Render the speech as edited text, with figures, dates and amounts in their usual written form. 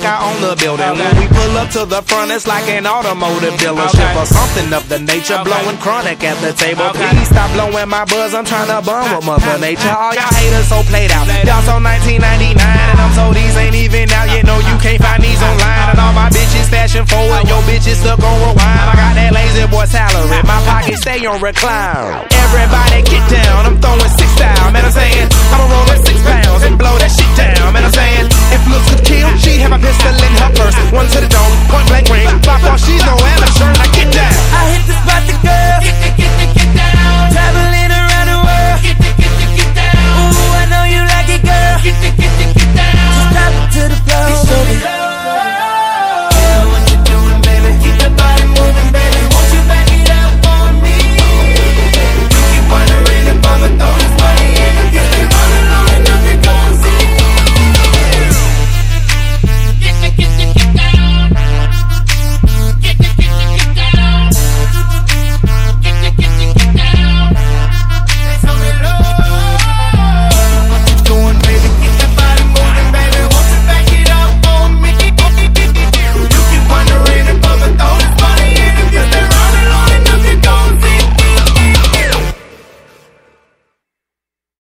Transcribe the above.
I own the building. When we pull up to the front, it's like an automotive dealership or something of the nature. Blowing chronic at the table. Please stop blowing my buzz, I'm trying to bum with Mother Nature. All y'all haters so played out. Y'all so 1999, and I'm told these ain't even out. You know you can't find these online. And all my bitches stashing forward, your bitches stuck on rewind. I got that lazy boy salary, my pocket stay on recline. Everybody get down, I'm throwing 6 down. Man, I'm saying, I'ma roll up 6 pounds and blow that shit down. Man, I'm saying, if looks could kill, she'd have a pistol in her purse.